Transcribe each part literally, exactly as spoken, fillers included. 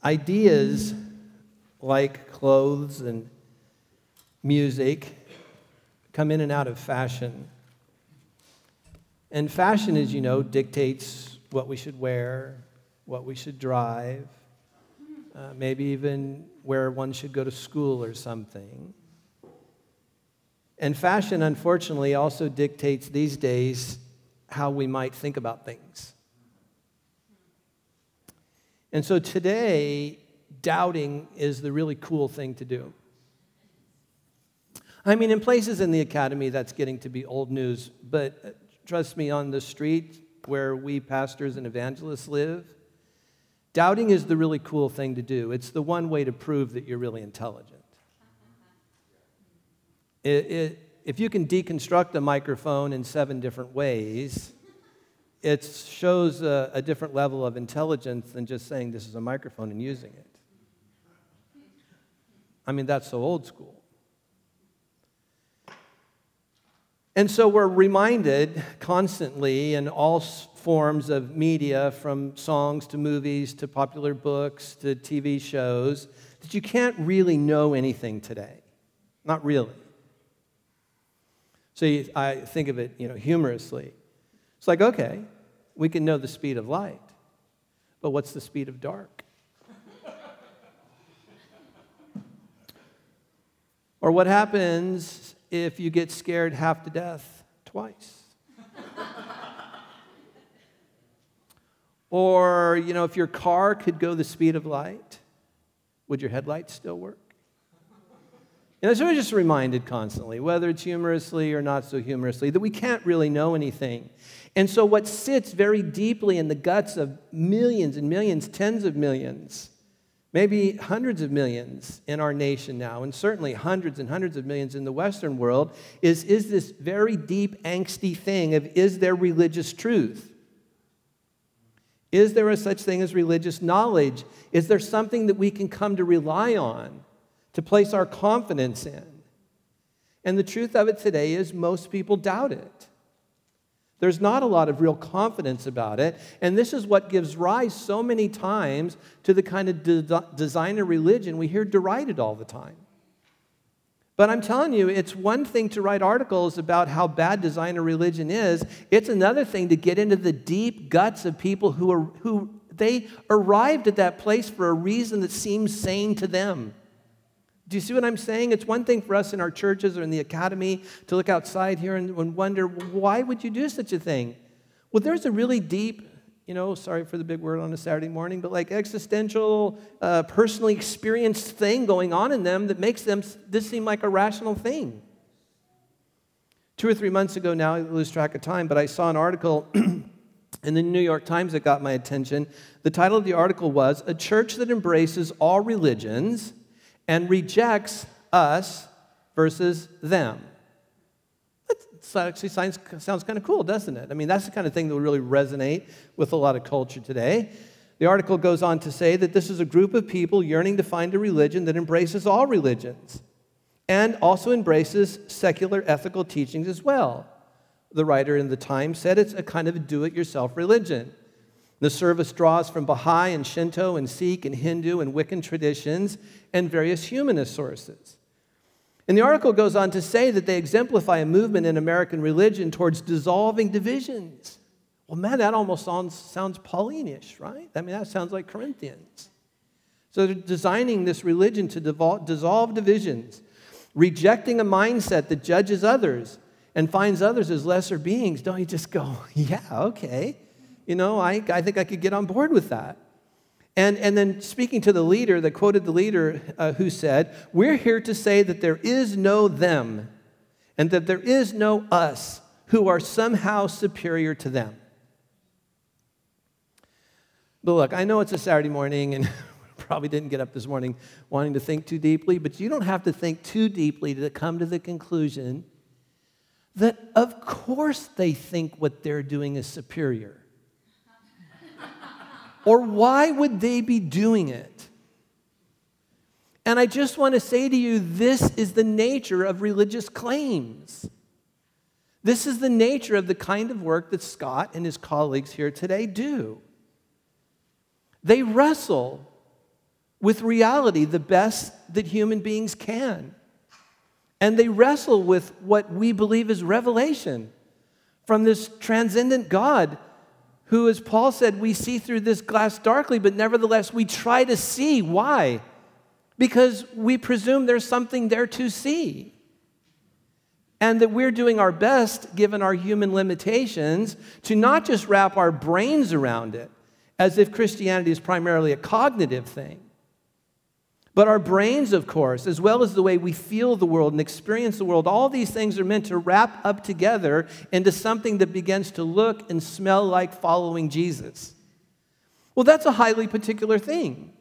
Ideas like clothes and music come in and out of fashion. And fashion, as you know, dictates what we should wear, what we should drive, uh, maybe even where one should go to school or something. And fashion, unfortunately, also dictates these days how we might think about things. And so today, doubting is the really cool thing to do. I mean, in places in the academy, that's getting to be old news, but trust me, on the street where we pastors and evangelists live, doubting is the really cool thing to do. It's the one way to prove that you're really intelligent. It, it, if you can deconstruct a microphone in seven different ways, it shows a, a different level of intelligence than just saying this is a microphone and using it. I mean, that's so old school. And so we're reminded constantly in all forms of media, from songs to movies to popular books to T V shows, that you can't really know anything today. Not really. So you, I think of it, you know, humorously. It's like, okay, we can know the speed of light, but what's the speed of dark? Or what happens if you get scared half to death twice? Or, you know, if your car could go the speed of light, would your headlights still work? You know, so we're just reminded constantly, whether it's humorously or not so humorously, that we can't really know anything. And so what sits very deeply in the guts of millions and millions, tens of millions, maybe hundreds of millions in our nation now, and certainly hundreds and hundreds of millions in the Western world, is, is this very deep, angsty thing of, is there religious truth? Is there a such thing as religious knowledge? Is there something that we can come to rely on, to place our confidence in? And the truth of it today is most people doubt it. There's not a lot of real confidence about it, and this is what gives rise so many times to the kind of de- designer religion we hear derided all the time. But I'm telling you, it's one thing to write articles about how bad designer religion is. It's another thing to get into the deep guts of people who are who they arrived at that place for a reason that seems sane to them. Do you see what I'm saying? It's one thing for us in our churches or in the academy to look outside here and, and wonder, why would you do such a thing? Well, there's a really deep, you know, sorry for the big word on a Saturday morning, but like existential, uh, personally experienced thing going on in them that makes them this seem like a rational thing. Two or three months ago now, I lose track of time, but I saw an article in the New York Times that got my attention. The title of the article was, "A Church That Embraces All Religions and Rejects Us versus Them." That actually sounds, sounds kind of cool, doesn't it? I mean, that's the kind of thing that would really resonate with a lot of culture today. The article goes on to say that this is a group of people yearning to find a religion that embraces all religions and also embraces secular ethical teachings as well. The writer in the Times said it's a kind of do-it-yourself religion. The service draws from Baha'i and Shinto and Sikh and Hindu and Wiccan traditions and various humanist sources. And the article goes on to say that they exemplify a movement in American religion towards dissolving divisions. Well, man, that almost sounds, sounds Pauline-ish, right? I mean, that sounds like Corinthians. So they're designing this religion to devol- dissolve divisions, rejecting a mindset that judges others and finds others as lesser beings. Don't you just go, yeah, okay. You know, I, I think I could get on board with that. And, and then speaking to the leader, they quoted the leader uh, who said, "We're here to say that there is no them and that there is no us who are somehow superior to them." But look, I know it's a Saturday morning and probably didn't get up this morning wanting to think too deeply, but you don't have to think too deeply to come to the conclusion that of course they think what they're doing is superior. Or why would they be doing it? And I just want to say to you, this is the nature of religious claims. This is the nature of the kind of work that Scott and his colleagues here today do. They wrestle with reality the best that human beings can. And they wrestle with what we believe is revelation from this transcendent God who, as Paul said, we see through this glass darkly, but nevertheless we try to see. Why? Because we presume there's something there to see. And that we're doing our best, given our human limitations, to not just wrap our brains around it, as if Christianity is primarily a cognitive thing. But our brains, of course, as well as the way we feel the world and experience the world, all these things are meant to wrap up together into something that begins to look and smell like following Jesus. Well, that's a highly particular thing.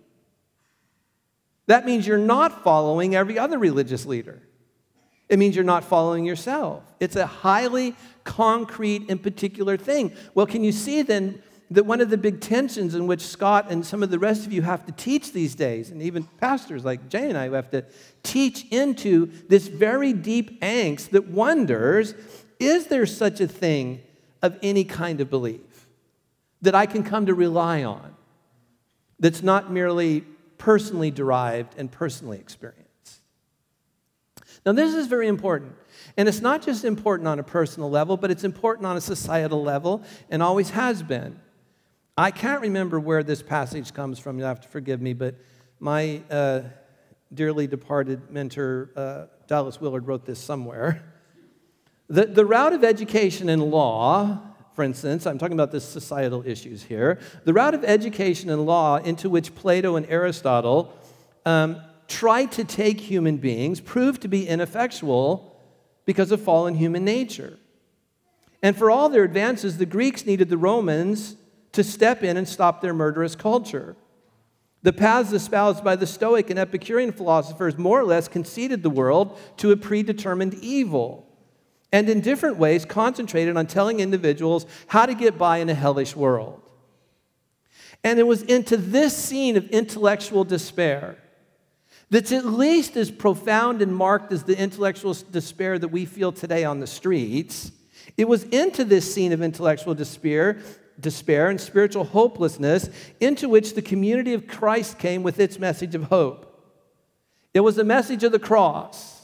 That means you're not following every other religious leader. It means you're not following yourself. It's a highly concrete and particular thing. Well, can you see then that one of the big tensions in which Scott and some of the rest of you have to teach these days, and even pastors like Jay and I who have to teach into this very deep angst that wonders, is there such a thing of any kind of belief that I can come to rely on that's not merely personally derived and personally experienced? Now, this is very important. And it's not just important on a personal level, but it's important on a societal level and always has been. I can't remember where this passage comes from. You'll have to forgive me, but my uh, dearly departed mentor, uh, Dallas Willard, wrote this somewhere. The, the route of education and law, for instance, I'm talking about the societal issues here, the route of education and law into which Plato and Aristotle um, tried to take human beings proved to be ineffectual because of fallen human nature. And for all their advances, the Greeks needed the Romans to step in and stop their murderous culture. The paths espoused by the Stoic and Epicurean philosophers more or less conceded the world to a predetermined evil, and in different ways concentrated on telling individuals how to get by in a hellish world. And it was into this scene of intellectual despair that's at least as profound and marked as the intellectual despair that we feel today on the streets. It was into this scene of intellectual despair despair and spiritual hopelessness into which the community of Christ came with its message of hope. It was a message of the cross,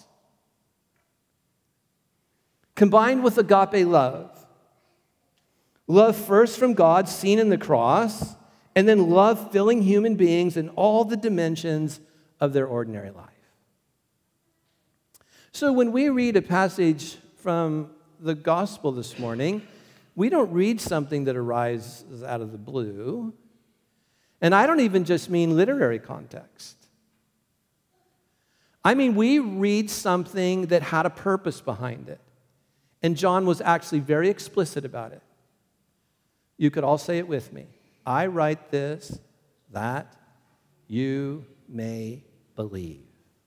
combined with agape love. Love first from God, seen in the cross, and then love filling human beings in all the dimensions of their ordinary life. So when we read a passage from the gospel this morning, we don't read something that arises out of the blue. And I don't even just mean literary context. I mean, we read something that had a purpose behind it. And John was actually very explicit about it. You could all say it with me. I write this that you may believe.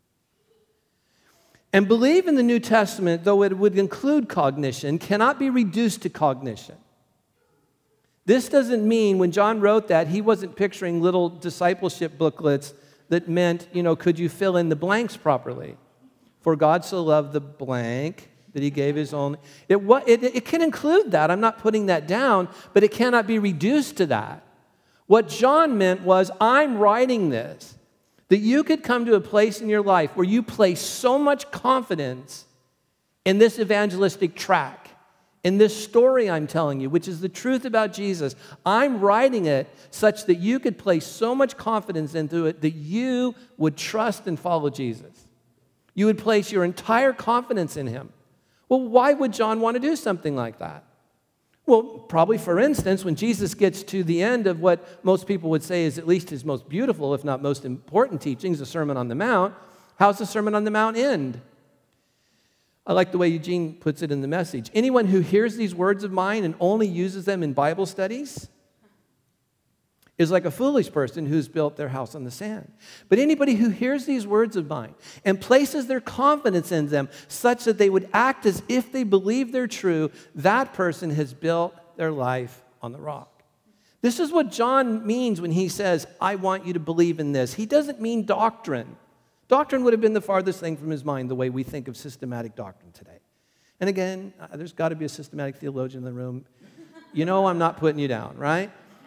And believe in the New Testament, though it would include cognition, cannot be reduced to cognition. This doesn't mean when John wrote that, he wasn't picturing little discipleship booklets that meant, you know, could you fill in the blanks properly? For God so loved the blank that he gave his only. It, it, it can include that. I'm not putting that down, but it cannot be reduced to that. What John meant was, I'm writing this that you could come to a place in your life where you place so much confidence in this evangelistic track, in this story I'm telling you, which is the truth about Jesus. I'm writing it such that you could place so much confidence into it that you would trust and follow Jesus. You would place your entire confidence in him. Well, why would John want to do something like that? Well, probably, for instance, when Jesus gets to the end of what most people would say is at least his most beautiful, if not most important teachings, the Sermon on the Mount, how's the Sermon on the Mount end? I like the way Eugene puts it in the Message. Anyone who hears these words of mine and only uses them in Bible studies is like a foolish person who's built their house on the sand. But anybody who hears these words of mine and places their confidence in them such that they would act as if they believe they're true, that person has built their life on the rock. This is what John means when he says, I want you to believe in this. He doesn't mean doctrine. Doctrine would have been the farthest thing from his mind, the way we think of systematic doctrine today. And again, there's got to be a systematic theologian in the room. You know I'm not putting you down, right?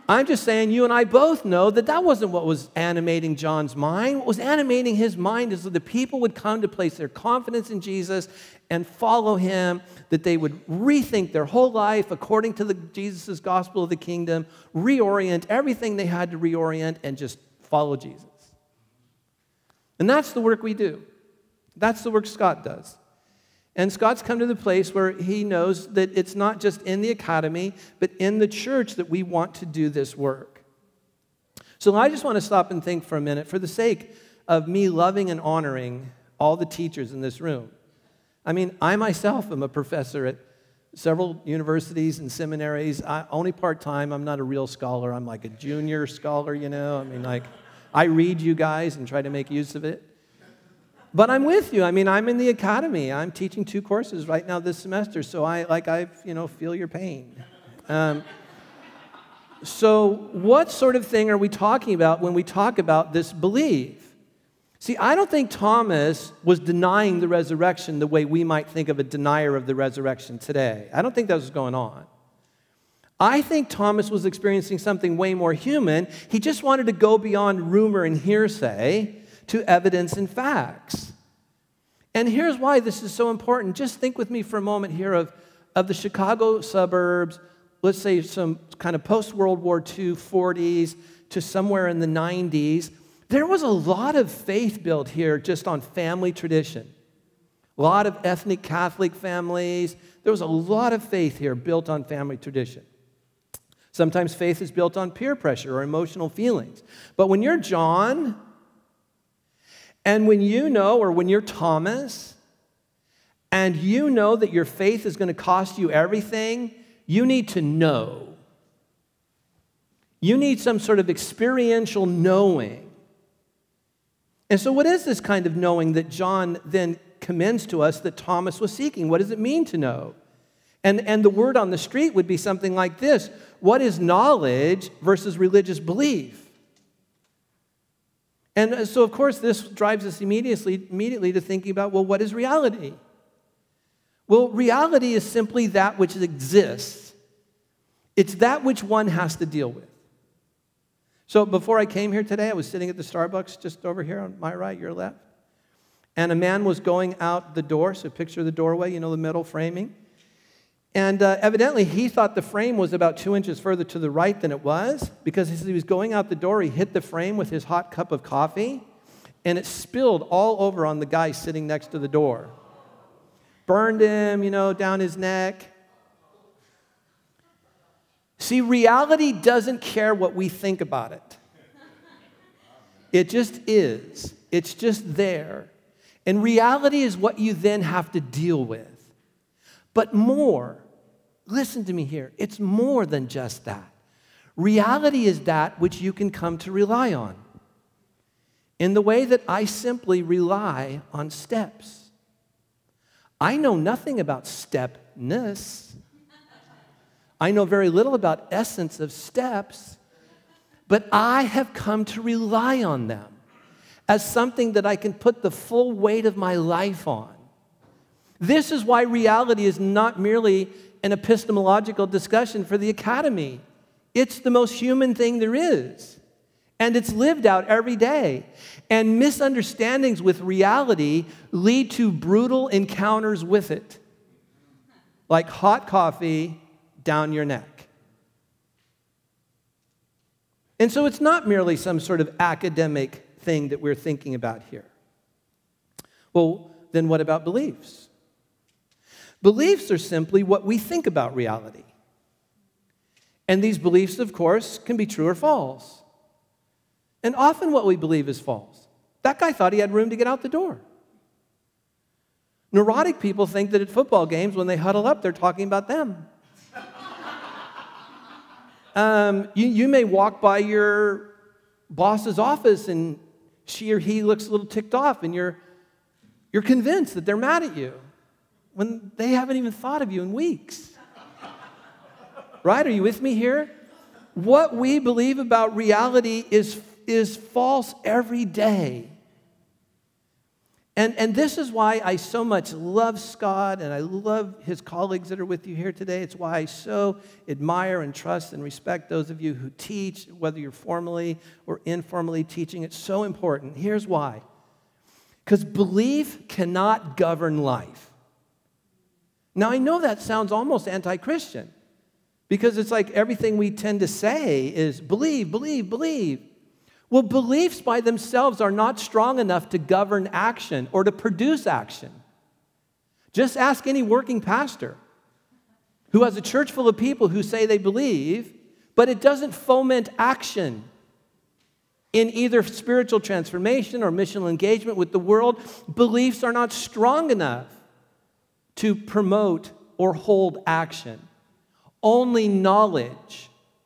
I'm just saying you and I both know that that wasn't what was animating John's mind. What was animating his mind is that the people would come to place their confidence in Jesus and follow him, that they would rethink their whole life according to the Jesus' gospel of the kingdom, reorient everything they had to reorient, and just follow Jesus. And that's the work we do. That's the work Scott does. And Scott's come to the place where he knows that it's not just in the academy, but in the church that we want to do this work. So I just want to stop and think for a minute, for the sake of me loving and honoring all the teachers in this room. I mean, I myself am a professor at several universities and seminaries. I, only part-time. I'm not a real scholar. I'm like a junior scholar, you know. I mean, like, I read you guys and try to make use of it. But I'm with you. I mean, I'm in the academy. I'm teaching two courses right now this semester, so I, like, I, you know, feel your pain. Um, so what sort of thing are we talking about when we talk about this belief? See, I don't think Thomas was denying the resurrection the way we might think of a denier of the resurrection today. I don't think that was going on. I think Thomas was experiencing something way more human. He just wanted to go beyond rumor and hearsay to evidence and facts. And here's why this is so important. Just think with me for a moment here of, of the Chicago suburbs, let's say some kind of post-World War Two forties to somewhere in the nineties. There was a lot of faith built here just on family tradition. A lot of ethnic Catholic families. There was a lot of faith here built on family tradition. Sometimes faith is built on peer pressure or emotional feelings. But when you're John, and when you know, or when you're Thomas, and you know that your faith is going to cost you everything, you need to know. You need some sort of experiential knowing. And so what is this kind of knowing that John then commends to us that Thomas was seeking? What does it mean to know? And, and the word on the street would be something like this. What is knowledge versus religious belief? And so, of course, this drives us immediately, immediately to thinking about, well, what is reality? Well, reality is simply that which exists. It's that which one has to deal with. So before I came here today, I was sitting at the Starbucks just over here on my right, your left. And a man was going out the door, so picture the doorway, you know, the metal framing. And uh, evidently, he thought the frame was about two inches further to the right than it was, because as he was going out the door, he hit the frame with his hot cup of coffee, and it spilled all over on the guy sitting next to the door. Burned him, you know, down his neck. See, reality doesn't care what we think about it. It just is. It's just there. And reality is what you then have to deal with. But more, listen to me here, it's more than just that. Reality is that which you can come to rely on, in the way that I simply rely on steps. I know nothing about stepness. I know very little about essence of steps, but I have come to rely on them as something that I can put the full weight of my life on. This is why reality is not merely an epistemological discussion for the academy. It's the most human thing there is. And it's lived out every day. And misunderstandings with reality lead to brutal encounters with it. Like hot coffee down your neck. And so it's not merely some sort of academic thing that we're thinking about here. Well, then what about beliefs? Beliefs are simply what we think about reality. And these beliefs, of course, can be true or false. And often what we believe is false. That guy thought he had room to get out the door. Neurotic people think that at football games, when they huddle up, they're talking about them. um, you, you may walk by your boss's office and she or he looks a little ticked off, and you're, you're convinced that they're mad at you when they haven't even thought of you in weeks. Right? Are you with me here? What we believe about reality is, is false every day. And, and this is why I so much love Scott, and I love his colleagues that are with you here today. It's why I so admire and trust and respect those of you who teach, whether you're formally or informally teaching. It's so important. Here's why. Because belief cannot govern life. Now, I know that sounds almost anti-Christian, because it's like everything we tend to say is believe, believe, believe. Well, beliefs by themselves are not strong enough to govern action or to produce action. Just ask any working pastor who has a church full of people who say they believe, but it doesn't foment action in either spiritual transformation or missional engagement with the world. Beliefs are not strong enough to promote or hold action. Only knowledge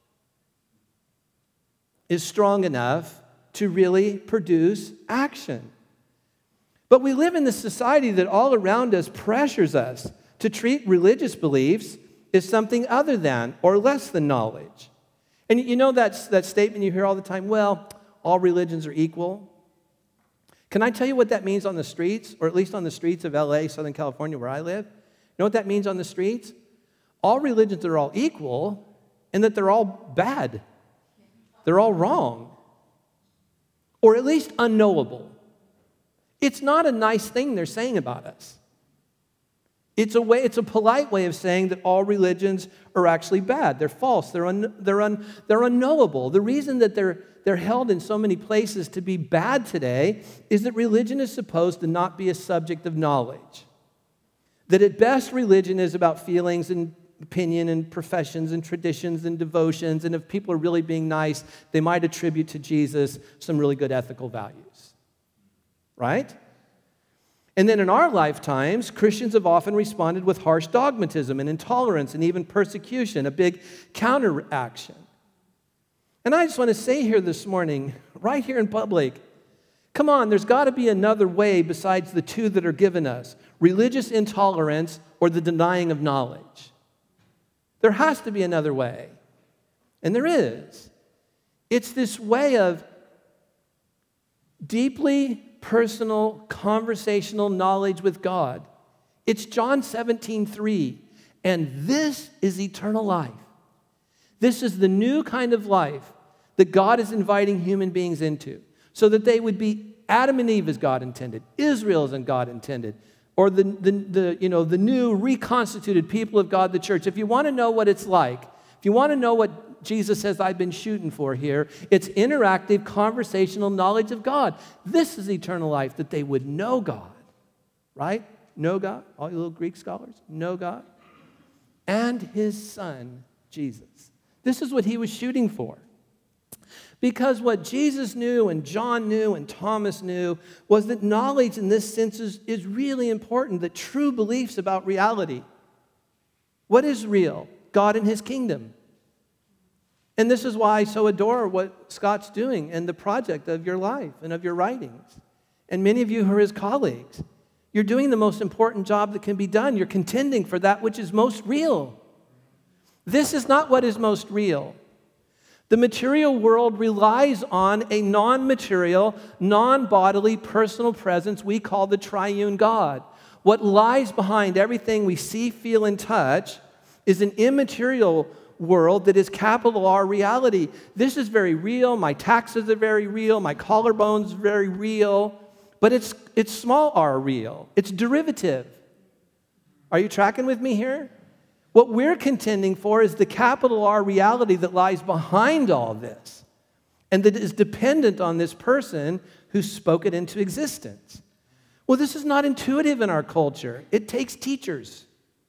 is strong enough to really produce action. But we live in this society that all around us pressures us to treat religious beliefs as something other than or less than knowledge. And you know that, that statement you hear all the time, well, all religions are equal. Can I tell you what that means on the streets, or at least on the streets of L A, Southern California, where I live? You know what that means on the streets? All religions are all equal, and that they're all bad. They're all wrong, or at least unknowable. It's not a nice thing they're saying about us. It's a way, it's a polite way of saying that all religions are actually bad. They're false. They're un, they're un, they're unknowable. The reason that they're they're held in so many places to be bad today is that religion is supposed to not be a subject of knowledge. That at best religion is about feelings and opinion and professions and traditions and devotions, and if people are really being nice, they might attribute to Jesus some really good ethical values, right? And then in our lifetimes, Christians have often responded with harsh dogmatism and intolerance and even persecution, a big counteraction. And I just want to say here this morning, right here in public, come on, there's got to be another way besides the two that are given us, religious intolerance or the denying of knowledge. There has to be another way. And there is. It's this way of deeply personal, conversational knowledge with God. It's John seventeen three. And this is eternal life. This is the new kind of life that God is inviting human beings into, so that they would be Adam and Eve as God intended, Israel as God intended, or the, the, the, you know, the new reconstituted people of God, the church. If you want to know what it's like, if you want to know what Jesus says I've been shooting for here, it's interactive, conversational knowledge of God. This is eternal life, that they would know God, right? Know God, all you little Greek scholars, know God, and His Son, Jesus. This is what He was shooting for. Because what Jesus knew and John knew and Thomas knew was that knowledge in this sense is, is really important, that true beliefs about reality. What is real? God and His kingdom. And this is why I so adore what Scott's doing and the project of your life and of your writings. And many of you who are his colleagues, you're doing the most important job that can be done. You're contending for that which is most real. This is not what is most real. The material world relies on a non-material, non-bodily personal presence we call the triune God. What lies behind everything we see, feel, and touch is an immaterial world that is capital R reality. This is very real. My taxes are very real. My collarbone's very real. But it's, it's small r real. It's derivative. Are you tracking with me here? What we're contending for is the capital R reality that lies behind all this and that is dependent on this person who spoke it into existence. Well, this is not intuitive in our culture. It takes teachers.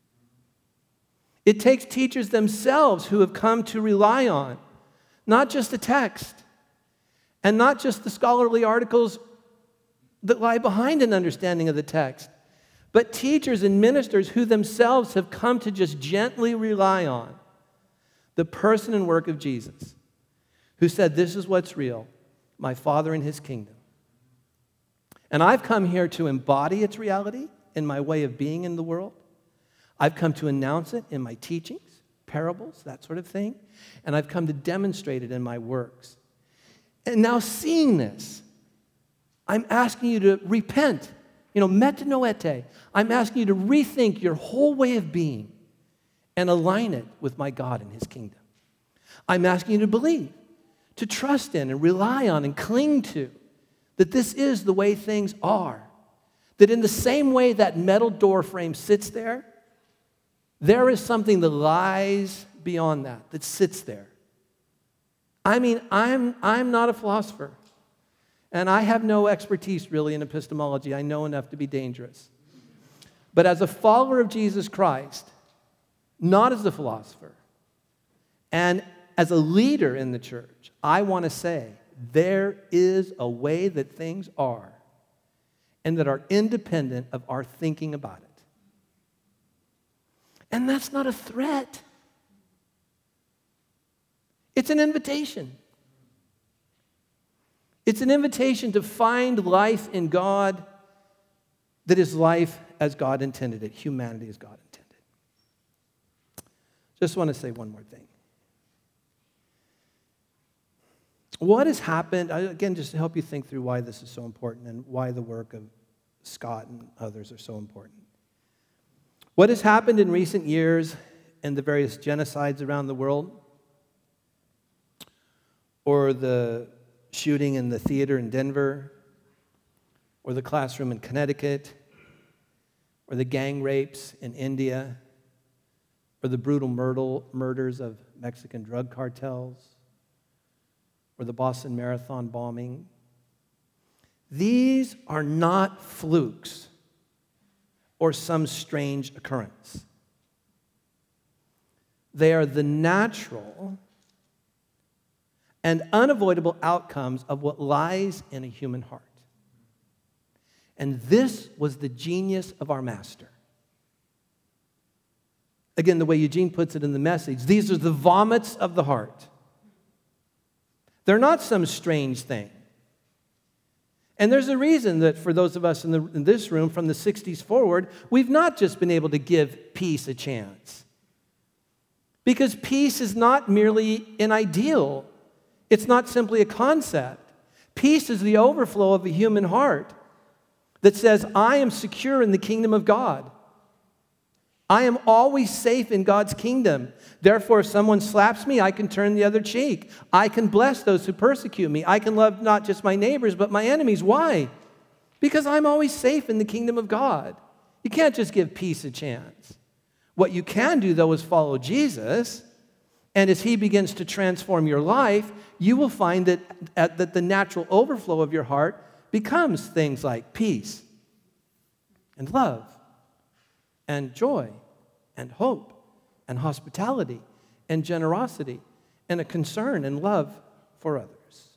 It takes teachers themselves who have come to rely on not just the text and not just the scholarly articles that lie behind an understanding of the text, but teachers and ministers who themselves have come to just gently rely on the person and work of Jesus, who said, this is what's real, my Father and His kingdom. And I've come here to embody its reality in my way of being in the world. I've come to announce it in my teachings, parables, that sort of thing. And I've come to demonstrate it in my works. And now seeing this, I'm asking you to repent. You know, metanoete. I'm asking you to rethink your whole way of being and align it with my God and his kingdom. I'm asking you to believe, to trust in and rely on and cling to that this is the way things are. That in the same way that metal door frame sits there, there is something that lies beyond that, that sits there. I mean, I'm, I'm not a philosopher, and I have no expertise really in epistemology. I know enough to be dangerous. But as a follower of Jesus Christ, not as a philosopher, and as a leader in the church, I want to say there is a way that things are and that are independent of our thinking about it. And that's not a threat. It's an invitation. It's an invitation to find life in God that is life as God intended it, humanity as God intended. Just want to say one more thing. What has happened, again, just to help you think through why this is so important and why the work of Scott and others are so important. What has happened in recent years in the various genocides around the world, or the shooting in the theater in Denver, or the classroom in Connecticut, or the gang rapes in India, or the brutal murder, murders of Mexican drug cartels, or the Boston Marathon bombing. These are not flukes or some strange occurrence. They are the natural and unavoidable outcomes of what lies in a human heart. And this was the genius of our master. Again, the way Eugene puts it in the message, these are the vomits of the heart. They're not some strange thing. And there's a reason that for those of us in, the, in this room from the sixties forward, we've not just been able to give peace a chance. Because peace is not merely an ideal. It's not simply a concept. Peace is the overflow of a human heart that says, I am secure in the kingdom of God. I am always safe in God's kingdom. Therefore, if someone slaps me, I can turn the other cheek. I can bless those who persecute me. I can love not just my neighbors, but my enemies. Why? Because I'm always safe in the kingdom of God. You can't just give peace a chance. What you can do, though, is follow Jesus. And as he begins to transform your life, you will find that, that the natural overflow of your heart becomes things like peace and love and joy and hope and hospitality and generosity and a concern and love for others.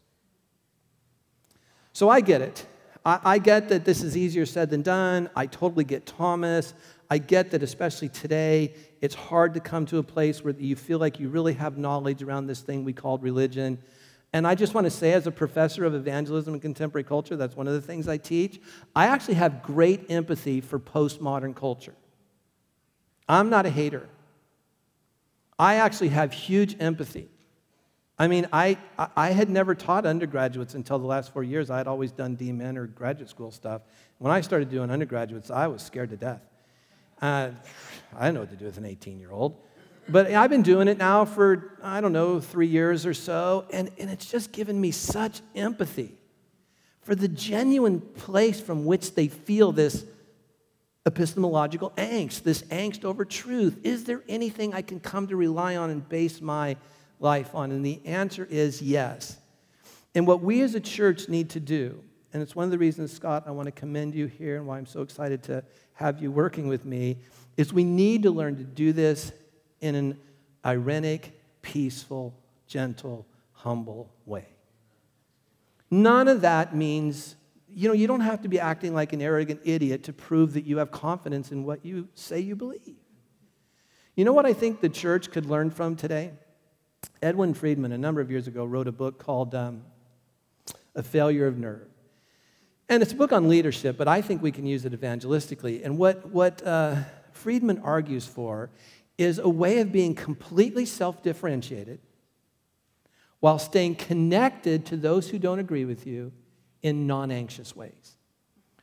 So I get it. I, I get that this is easier said than done. I totally get Thomas. I get that especially today, it's hard to come to a place where you feel like you really have knowledge around this thing we called religion. And I just want to say, as a professor of evangelism and contemporary culture, that's one of the things I teach, I actually have great empathy for postmodern culture. I'm not a hater. I actually have huge empathy. I mean, I, I had never taught undergraduates until the last four years. I had always done D Min or graduate school stuff. When I started doing undergraduates, I was scared to death. Uh, I didn't know what to do with an eighteen-year-old. But I've been doing it now for, I don't know, three years or so, and, and it's just given me such empathy for the genuine place from which they feel this epistemological angst, this angst over truth. Is there anything I can come to rely on and base my life on? And the answer is yes. And what we as a church need to do, and it's one of the reasons, Scott, I want to commend you here and why I'm so excited to have you working with me, is we need to learn to do this in an irenic, peaceful, gentle, humble way. None of that means, you know, you don't have to be acting like an arrogant idiot to prove that you have confidence in what you say you believe. You know what I think the church could learn from today? Edwin Friedman, a number of years ago, wrote a book called um, A Failure of Nerve. And it's a book on leadership, but I think we can use it evangelistically. And what, what uh, Friedman argues for is a way of being completely self-differentiated while staying connected to those who don't agree with you in non-anxious ways.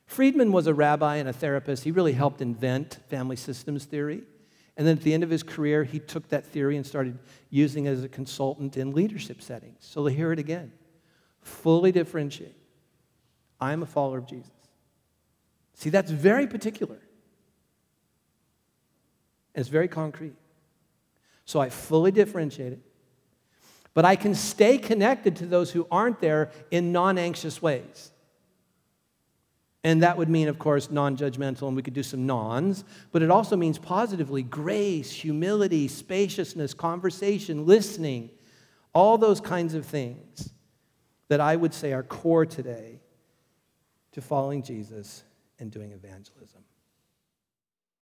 Friedman was a rabbi and a therapist. He really helped invent family systems theory. And then at the end of his career, he took that theory and started using it as a consultant in leadership settings. So to hear it again, fully differentiate. I'm a follower of Jesus. See, that's very particular. And it's very concrete. So I fully differentiate it. But I can stay connected to those who aren't there in non-anxious ways. And that would mean, of course, non-judgmental, and we could do some nons, but it also means positively grace, humility, spaciousness, conversation, listening, all those kinds of things that I would say are core today to following Jesus and doing evangelism.